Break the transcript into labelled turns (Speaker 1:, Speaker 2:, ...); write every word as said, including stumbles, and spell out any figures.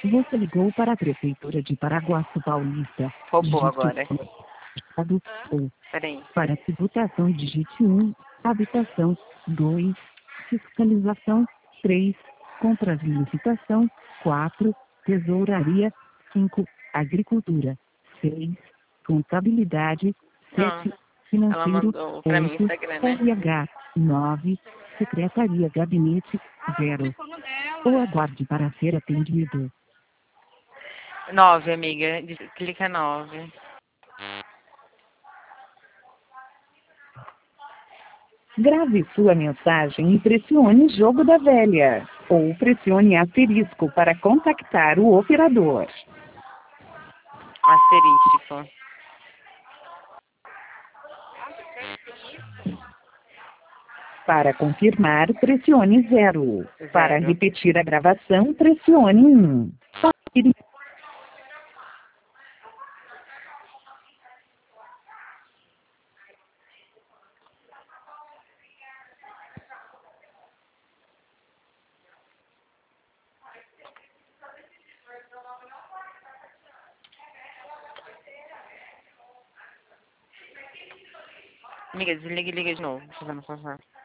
Speaker 1: Você ligou para a Prefeitura de Paraguaçu Paulista.
Speaker 2: Roubou
Speaker 1: Digite
Speaker 2: agora.
Speaker 1: Estado, ou,
Speaker 2: Peraí.
Speaker 1: para tributação, digite um. Habitação, dois. Fiscalização, três. Compras e licitação, quatro. Tesouraria, cinco. Agricultura, seis. Contabilidade,
Speaker 2: Não,
Speaker 1: sete.
Speaker 2: ela
Speaker 1: Financeiro,
Speaker 2: mandou pra mim no
Speaker 1: oito.
Speaker 2: Instagram, né?
Speaker 1: R H, nove. Secretaria Gabinete, zero. Ou aguarde para ser atendido.
Speaker 2: Nove, amiga. Diz- Clica nove.
Speaker 1: Grave sua mensagem e pressione Jogo da Velha. Ou pressione asterisco para contactar o operador.
Speaker 2: Asterístico.
Speaker 1: Para confirmar, pressione zero. Para
Speaker 2: Zero.
Speaker 1: repetir a gravação, pressione um.
Speaker 2: Amiga, desliga e liga de novo, fazendo favor.